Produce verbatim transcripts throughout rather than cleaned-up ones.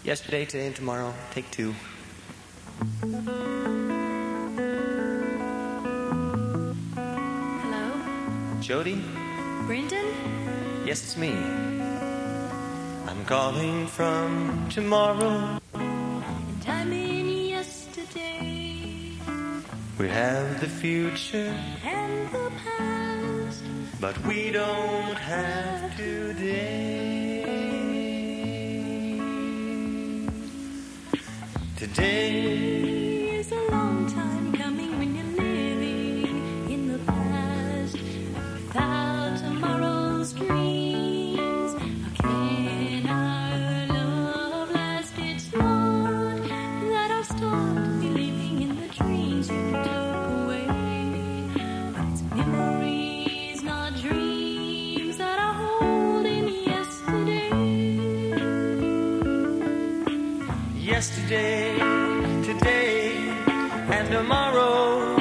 Yesterday, today, and tomorrow. Take two. Hello? Jody? Brendan? Yes, it's me. I'm calling from tomorrow. And I'm in yesterday. We have the future And the past. but we don't have today. Today is a long time coming when you're living in the past without tomorrow's dreams. How can our love last? It's not that I've stopped believing in the dreams you took away, but it's memories, not dreams, that I hold in yesterday. Yesterday, today, and tomorrow.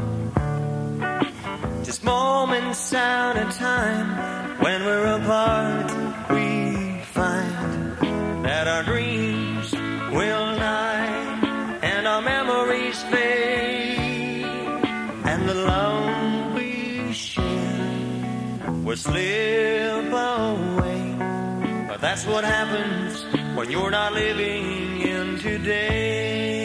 Just moments out of time. When we're apart, we find that our dreams will die and our memories fade, and the love we share will slip away. But that's what happens when you're not living in today.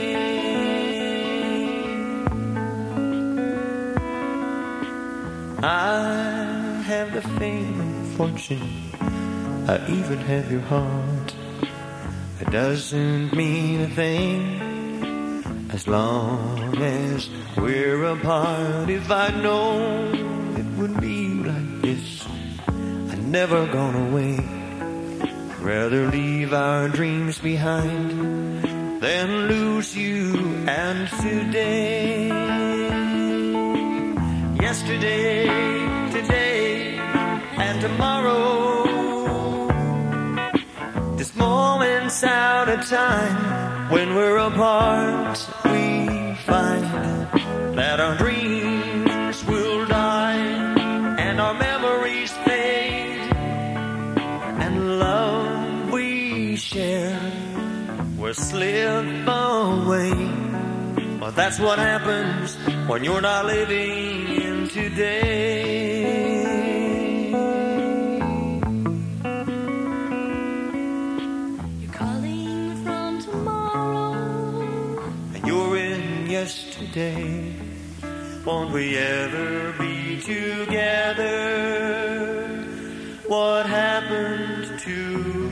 I have the fame and fortune, I even have your heart. It doesn't mean a thing as long as we're apart. If I'd known it would be like this, I'd never gone away. Rather leave our dreams behind than lose you and today. Yesterday, today, and tomorrow. Just moments out of time. When we're apart, we find that our dreams will die and our memories fade, and love we share will slip away. Well, that's what happens when you're not living in today. You're calling from tomorrow, And you're in yesterday. Won't we ever be together? What happened to